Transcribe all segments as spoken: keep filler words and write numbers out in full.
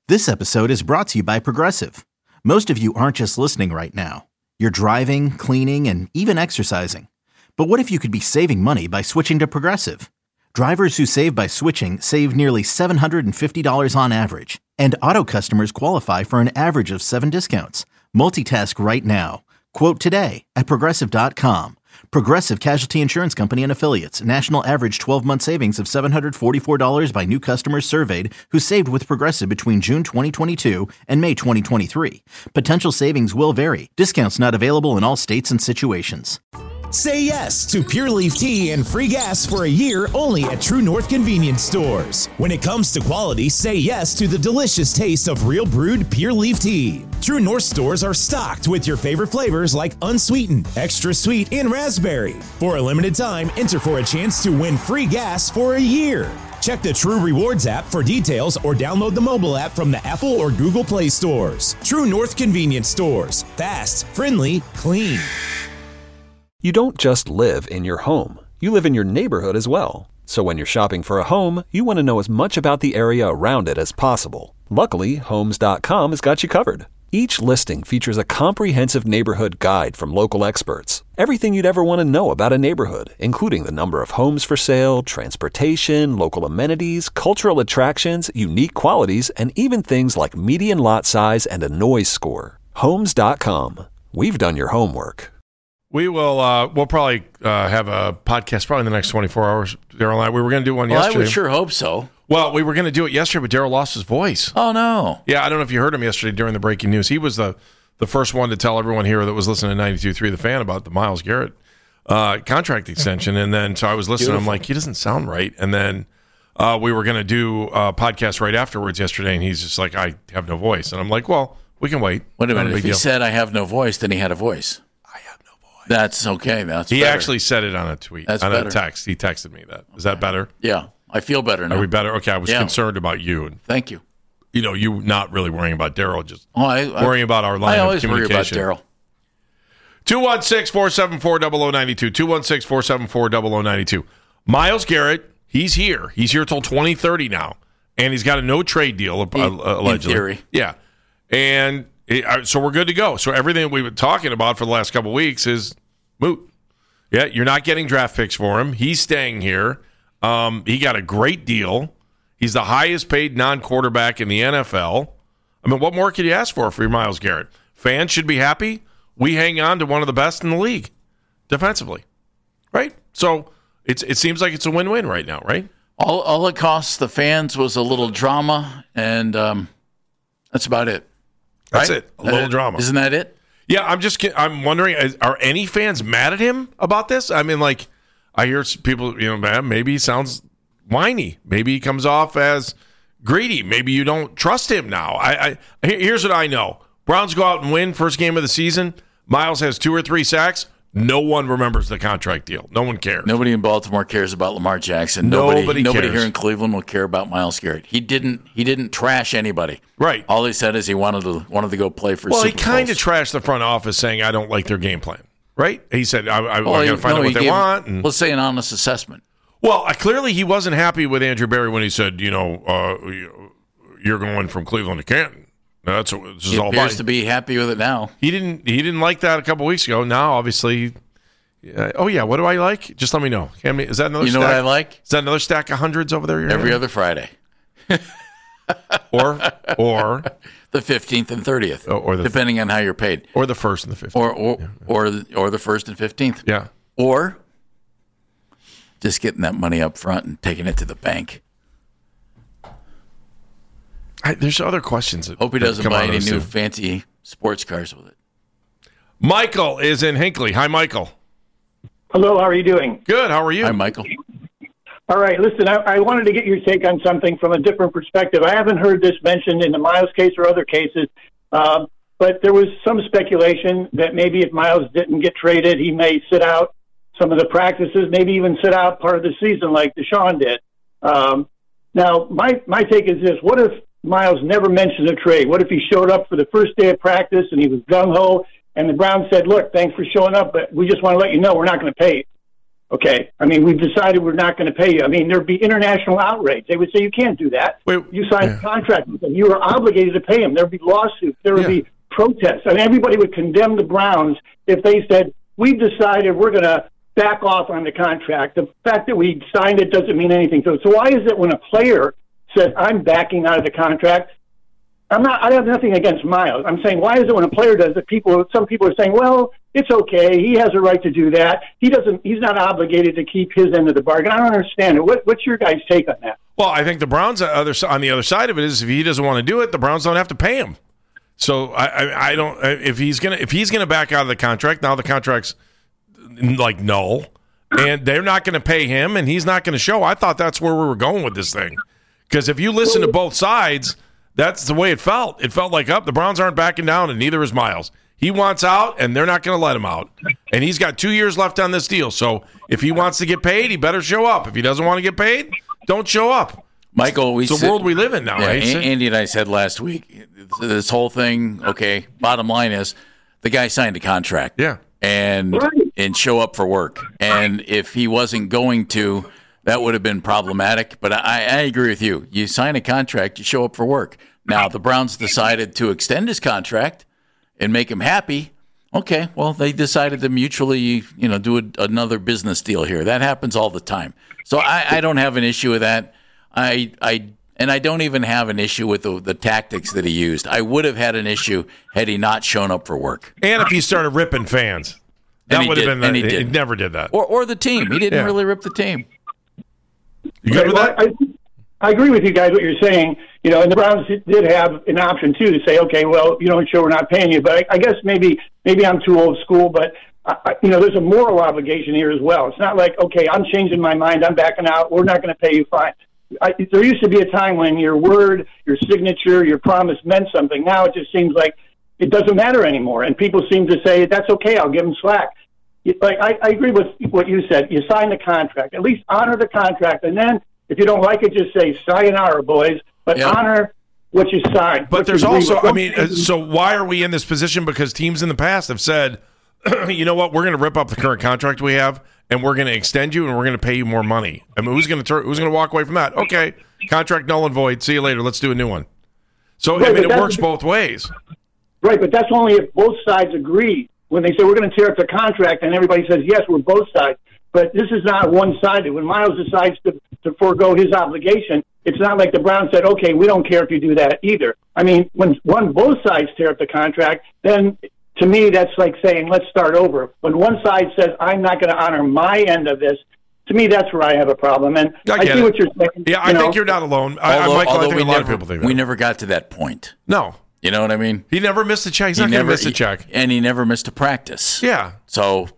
This episode is brought to you by Progressive. Most of you aren't just listening right now. You're driving, cleaning, and even exercising. But what if you could be saving money by switching to Progressive? Drivers who save by switching save nearly seven hundred fifty dollars on average. And auto customers qualify for an average of seven discounts. Multitask right now. Quote today at Progressive dot com. Progressive Casualty Insurance Company and Affiliates. National average twelve-month savings of seven hundred forty-four dollars by new customers surveyed who saved with Progressive between June twenty twenty-two and May twenty twenty-three. Potential savings will vary. Discounts not available in all states and situations. Say yes to Pure Leaf Tea and free gas for a year only at True North Convenience Stores. When it comes to quality, say yes to the delicious taste of real brewed Pure Leaf Tea. True North stores are stocked with your favorite flavors like unsweetened, extra sweet, and raspberry. For a limited time, enter for a chance to win free gas for a year. Check the True Rewards app for details or download the mobile app from the Apple or Google Play stores. True North Convenience Stores. Fast, friendly, clean. You don't just live in your home. You live in your neighborhood as well. So when you're shopping for a home, you want to know as much about the area around it as possible. Luckily, Homes dot com has got you covered. Each listing features a comprehensive neighborhood guide from local experts. Everything you'd ever want to know about a neighborhood, including the number of homes for sale, transportation, local amenities, cultural attractions, unique qualities, and even things like median lot size and a noise score. Homes dot com. We've done your homework. We will. Uh, we'll probably uh, have a podcast probably in the next twenty-four hours. Daryl and I. We were going to do one well, yesterday. I would sure hope so. Well, we were going to do it yesterday, but Daryl lost his voice. Oh no! Yeah, I don't know if you heard him yesterday during the breaking news. He was the the first one to tell everyone here that was listening to ninety-two point three The Fan about the Myles Garrett uh, contract extension, and then so I was listening. Beautiful. I'm like, he doesn't sound right. And then uh, we were going to do a podcast right afterwards yesterday, and he's just like, I have no voice, and I'm like, well, we can wait. Wait a Not minute. big If he deal. said I have no voice, then he had a voice. That's okay. That's He better. actually said it on a tweet, That's on better. a text. He texted me that. Is that better? Yeah, I feel better now. Are we better? Okay, I was Yeah. concerned about you. And, Thank you. you know, you not really worrying about Daryl, just Oh, I, I, worrying about our line I of always worry about communication. Daryl. two one six, four seven four, zero zero nine two. two one six, four seven four, zero zero nine two. Myles Garrett, he's here. He's here till twenty thirty now. And he's got a no-trade deal, uh, In- allegedly. in theory. Yeah. And it, uh, so we're good to go. So everything we've been talking about for the last couple of weeks is moot. Yeah, you're not getting draft picks for him. He's staying here. Um, he got a great deal. He's the highest paid non-quarterback in the N F L. I mean, what more could you ask for for your Myles Garrett? Fans should be happy. We hang on to one of the best in the league defensively, right? So it's it seems like it's a win-win right now, right? All, all it costs the fans was a little drama, and um, that's about it. That's Right? it. A little Uh, drama. Isn't that it? Yeah, I'm just ki- I'm wondering, is- are any fans mad at him about this? I mean, like, I hear s- people, you know, man, maybe he sounds whiny. Maybe he comes off as greedy. Maybe you don't trust him now. I, I he- here's what I know: Browns go out and win first game of the season. Myles has two or three sacks. No one remembers the contract deal. No one cares. Nobody in Baltimore cares about Lamar Jackson. Nobody Nobody, nobody cares. here in Cleveland will care about Myles Garrett. He didn't. He didn't trash anybody. Right. All he said is he wanted to wanted to go play for. Well, he Super kind of Bowls. trashed the front office, saying, "I don't like their game plan." Right? He said, "I, I, Well, I he- got to find no, out he what they gave- want." And, Let's say an honest assessment. Well, uh, clearly he wasn't happy with Andrew Berry when he said, you know, uh, you're going from Cleveland to Canton. That's what this is He all appears about. to be happy with it now. He didn't. He didn't like that a couple weeks ago. Now, obviously, uh, oh yeah. What do I like? Just let me know. Can me- Is that another? You know stack? what I like? Is that another stack of hundreds over there? you're Every having? other Friday, or or the fifteenth and thirtieth, Oh, or the- depending on how you're paid, or the first and the fifth. or or or the, or the first and fifteenth, yeah. or just getting that money up front and taking it to the bank. I, there's other questions. That, Hope he that doesn't come buy out of any this, new too. fancy sports cars with it. Michael is in Hinckley. Hi, Michael. Hello, how are you doing? Good. How are you? Hi, Michael. All right, listen, I, I wanted to get your take on something from a different perspective. I haven't heard this mentioned in the Myles case or other cases, um, but there was some speculation that maybe if Myles didn't get traded, he may sit out some of the practices, maybe even sit out part of the season like Deshaun did. Um, now, my, my take is this. What if Myles never mentioned a trade? What if he showed up for the first day of practice and he was gung-ho, and the Browns said, look, thanks for showing up, but we just want to let you know we're not going to pay you? Okay, I mean, we've decided we're not going to pay you. I mean, there'd be international outrage. They would say, you can't do that. Wait, you signed yeah. a contract with them. You were obligated to pay them. There'd be lawsuits. There would Yeah. be protests. I mean, everybody would condemn the Browns if they said, we've decided we're going to back off on the contract. The fact that we signed it doesn't mean anything to it. So why is it when a player says, I'm backing out of the contract, I'm not, I have nothing against Miles. I'm saying, why is it when a player does it, people, some people are saying, well, it's okay. He has a right to do that. He doesn't, he's not obligated to keep his end of the bargain. I don't understand it. What, what's your guys' take on that? Well, I think the Browns on the other side of it is if he doesn't want to do it, the Browns don't have to pay him. So I, I, I don't, if he's going to, if he's going to back out of the contract, now the contract's like null and they're not going to pay him and he's not going to show. I thought that's where we were going with this thing. Because if you listen to both sides, that's the way it felt. It felt like, up, oh, the Browns aren't backing down, and neither is Miles. He wants out, and they're not going to let him out. And he's got two years left on this deal. So if he wants to get paid, he better show up. If he doesn't want to get paid, don't show up. Michael, we it's the said, world we live in now. Yeah, Right? A- Andy and I said last week, this whole thing, okay, bottom line is the guy signed a contract. Yeah. And, Right. and show up for work. And if he wasn't going to, that would have been problematic. But I, I agree with you. You sign a contract, you show up for work. Now, the Browns decided to extend his contract and make him happy. Okay, well, they decided to mutually, you know, do a, another business deal here. That happens all the time. So I, I don't have an issue with that. I, I, and I don't even have an issue with the, the tactics that he used. I would have had an issue had he not shown up for work. And if he started ripping fans. And That he would have did, been the, and he he, did. never did that. Or, or the team. He didn't Yeah. really rip the team. You good Okay, with well, that? I, I agree with you guys, what you're saying. You know, and the Browns did have an option, too, to say, okay, well, you don't show we're not paying you. But I, I guess maybe maybe I'm too old school, but, I, you know, there's a moral obligation here as well. It's not like, okay, I'm changing my mind, I'm backing out, we're not going to pay you, fine. I, there used to be a time when your word, your signature, your promise meant something. Now it just seems like it doesn't matter anymore, and people seem to say, that's okay, I'll give them slack. Like I, I agree with what you said. You sign the contract. At least honor the contract, and then if you don't like it, just say sayonara, boys. But Yeah. honor what you signed. But What there's you agree also, with. I mean, uh, so why are we in this position? Because teams in the past have said, you know what, we're going to rip up the current contract we have, and we're going to extend you, and we're going to pay you more money. I mean, who's going to turn? Who's going to walk away from that? Okay, contract null and void. See you later. Let's do a new one. So Right, I mean, but it that's- works both ways. Right, but that's only if both sides agree. When they say we're going to tear up the contract, and everybody says yes, we're both sides. But this is not one-sided. When Miles decides to, to forego his obligation, it's not like the Browns said, okay, we don't care if you do that either. I mean, when one both sides tear up the contract, then to me that's like saying let's start over. When one side says I'm not going to honor my end of this, to me that's where I have a problem. And I I, get see it. what you're saying. Yeah, I you know. think you're not alone. I, Although, Michael, I although think we a lot never, of people think that. we never got to that point. No, You know what I mean? he never missed a check. He's He not going to never miss a check. and he never missed a practice. Yeah. So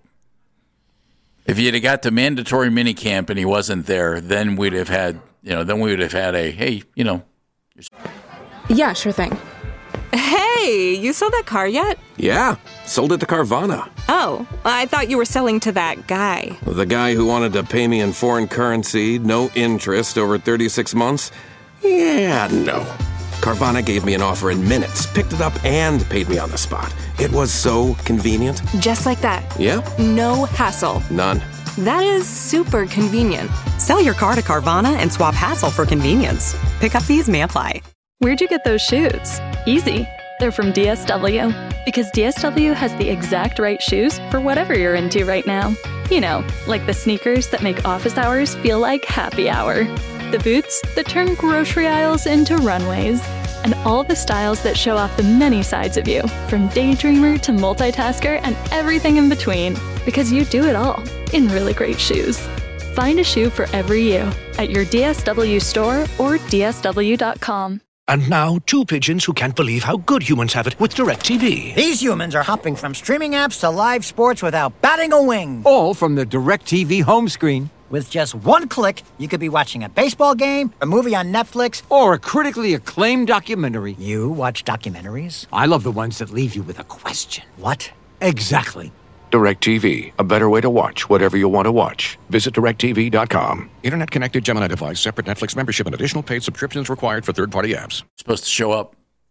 if you'd have got to mandatory minicamp and he wasn't there, then we'd have had, you know, then we would have had a, hey, you know. Yeah, sure thing. Hey, you sold that car yet? Yeah, sold it to Carvana. Oh, I thought you were selling to that guy. The guy who wanted to pay me in foreign currency, no interest, over thirty-six months? Yeah, no. Carvana gave me an offer in minutes, picked it up, and paid me on the spot. It was so convenient. Just like that. Yep, No hassle. none. That is super convenient. Sell your car to Carvana and swap hassle for convenience. Pickup fees may apply. Where'd you get those shoes? Easy. They're from D S W. Because D S W has the exact right shoes for whatever you're into right now. You know, like the sneakers that make office hours feel like happy hour. The boots that turn grocery aisles into runways. And all the styles that show off the many sides of you, from daydreamer to multitasker and everything in between. Because you do it all in really great shoes. Find a shoe for every you at your D S W store or D S W dot com. And now, two pigeons who can't believe how good humans have it with DirecTV. These humans are hopping from streaming apps to live sports without batting a wing. All from the DirecTV home screen. With just one click, you could be watching a baseball game, a movie on Netflix, or a critically acclaimed documentary. You watch documentaries? I love the ones that leave you with a question. What? Exactly. DirecTV, a better way to watch whatever you want to watch. Visit direct T V dot com. Internet connected Gemini device, separate Netflix membership, and additional paid subscriptions required for third-party apps. Supposed to show up.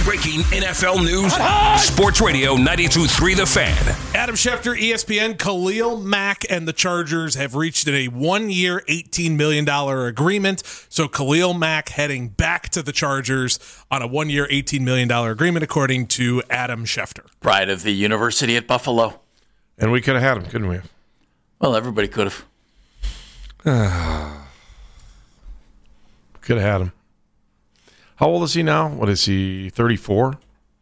Breaking N F L news. Sports Radio ninety-two point three The Fan. Adam Schefter, E S P N. Khalil Mack and the Chargers have reached a one-year, eighteen million dollars agreement. So Khalil Mack heading back to the Chargers on a one-year, eighteen million dollars agreement, according to Adam Schefter. Pride of the University at Buffalo. And we could have had him, couldn't we? Well, everybody could have. Could have had him. How old is he now? What is he, thirty-four?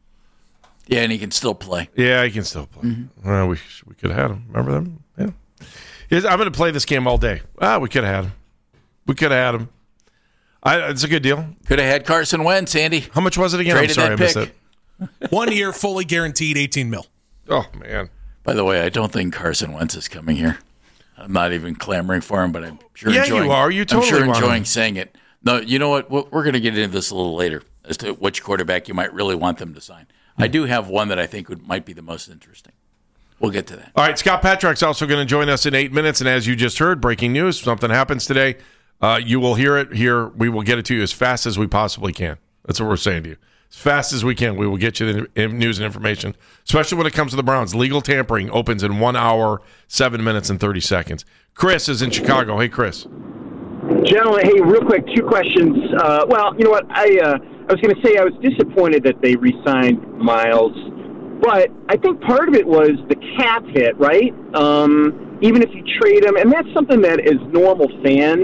Yeah, and he can still play. Yeah, he can still play. Mm-hmm. Well, we we could have had him. Remember them? Yeah. Yes, I'm going to play this game all day. Ah, we could have had him. We could have had him. I, it's a good deal. Could have had Carson Wentz, Andy. How much was it again? Traded I'm sorry, I missed it. One year, fully guaranteed, eighteen mil. Oh, man. By the way, I don't think Carson Wentz is coming here. I'm not even clamoring for him, but I'm sure yeah, enjoying. you are. You totally I'm sure want enjoying him. saying it. No, you know what? We're going to get into this a little later as to which quarterback you might really want them to sign. I do have one that I think would might be the most interesting. We'll get to that. All right, Scott Petrak's also going to join us in eight minutes. And as you just heard, breaking news, something happens today. Uh, you will hear it here. We will get it to you as fast as we possibly can. That's what we're saying to you. As fast as we can, we will get you the news and information, especially when it comes to the Browns. Legal tampering opens in one hour, seven minutes, and thirty seconds. Chris is in Chicago. Hey, Chris. Gentlemen, hey, real quick, two questions. Uh, well, you know what? I uh, I was going to say I was disappointed that they re-signed Miles, but I think part of it was the cap hit, right? Um, even if you trade him, and that's something that as normal fans,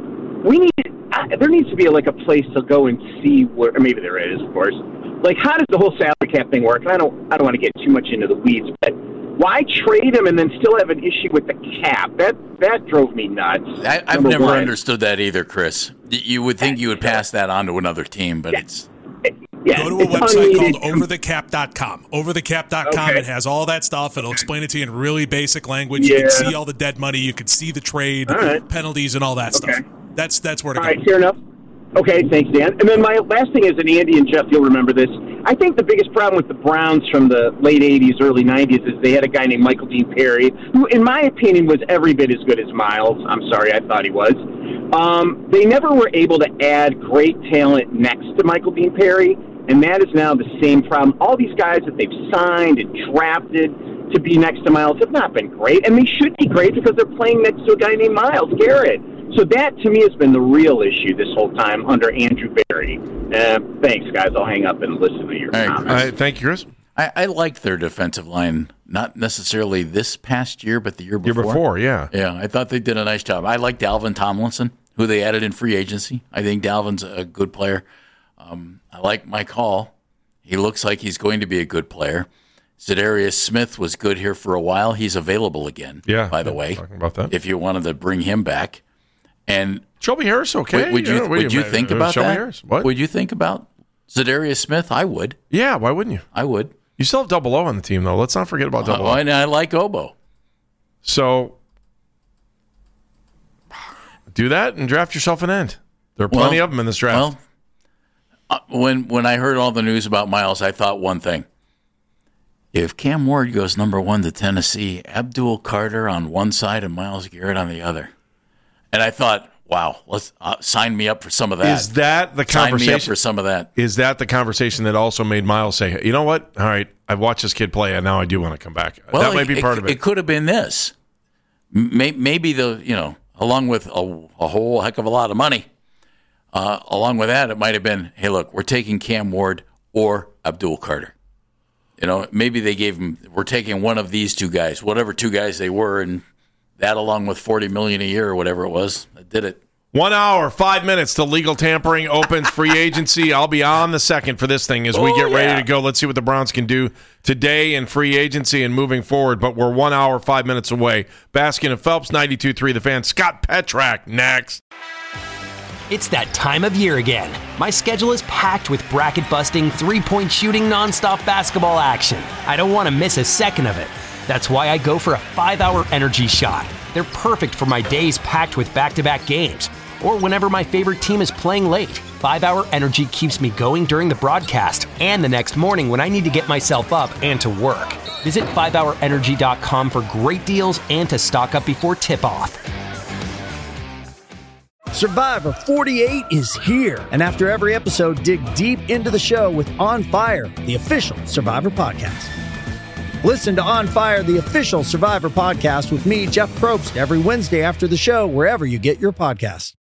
we need. Uh, there needs to be like a place to go and see where. Or maybe there is, of course. Like, how does the whole salary cap thing work? And I don't. I don't want to get too much into the weeds, but why trade him and then still have an issue with the cap? That that drove me nuts. I, I've never one. understood that either, Chris. You would think you would pass that on to another team, but yeah. it's... Yeah, Go to a website called over the cap dot com. over the cap dot com, okay. It has all that stuff. It'll explain it to you in really basic language. Yeah. You can see all the dead money. You can see the trade, right. penalties, and all that okay. stuff. That's that's where to all go. All right, fair enough. Okay, thanks, Dan. And then my last thing is, and Andy and Jeff, you'll remember this. I think the biggest problem with the Browns from the late eighties, early nineties is they had a guy named Michael Dean Perry, who, in my opinion, was every bit as good as Miles. I'm sorry, I thought he was. Um, they never were able to add great talent next to Michael Dean Perry, and that is now the same problem. All these guys that they've signed and drafted to be next to Miles have not been great, and they should be great because they're playing next to a guy named Myles Garrett. So that, to me, has been the real issue this whole time under Andrew Berry. Uh, thanks, guys. I'll hang up and listen to your All right, comments. All right, thank you, Chris. I, I liked their defensive line, not necessarily this past year, but the year before. Year before, yeah. Yeah, I thought they did a nice job. I like Dalvin Tomlinson, who they added in free agency. I think Dalvin's a good player. Um, I like Mike Hall. He looks like he's going to be a good player. Za'Darius Smith was good here for a while. He's available again, yeah, by the yeah, way, talking about that. If you wanted to bring him back. And Shelby Harris, okay. Would, would you, yeah, would you think about Shelby that? Harris? What? Would you think about Za'Darius Smith? I would. Yeah, why wouldn't you? I would. You still have Double O on the team, though. Let's not forget about Double uh, O. And I like Obo. So do that and draft yourself an end. There are plenty well, of them in this draft. Well, uh, when when I heard all the news about Miles, I thought one thing. If Cam Ward goes number one to Tennessee, Abdul Carter on one side and Myles Garrett on the other. And I thought, wow, let's uh, sign me up for some of that. Is that the sign conversation? Me up for some of that. Is that the conversation that also made Miles say, you know what? All right, I've watched this kid play, and now I do want to come back. Well, that might be it, part of it. It could have been this. Maybe the, you know, along with a, a whole heck of a lot of money, uh, along with that, it might have been, hey, look, we're taking Cam Ward or Abdul Carter. You know, maybe they gave him, we're taking one of these two guys, whatever two guys they were, and that along with forty million dollars a year or whatever it was, that did it. One hour, five minutes till legal tampering opens free agency. I'll be on the second for this thing as we oh, get ready yeah. to go. Let's see what the Browns can do today in free agency and moving forward. But we're one hour, five minutes away. Baskin and Phelps, ninety-two point three The Fan. Scott Petrak next. It's that time of year again. My schedule is packed with bracket-busting, three-point shooting, nonstop basketball action. I don't want to miss a second of it. That's why I go for a five-hour energy shot. They're perfect for my days packed with back-to-back games, or whenever my favorite team is playing late. five-hour energy keeps me going during the broadcast and the next morning when I need to get myself up and to work. Visit five hour energy dot com for great deals and to stock up before tip-off. Survivor forty-eight is here. And after every episode, dig deep into the show with On Fire, the official Survivor podcast. Listen to On Fire, the official Survivor podcast with me, Jeff Probst, every Wednesday after the show, wherever you get your podcasts.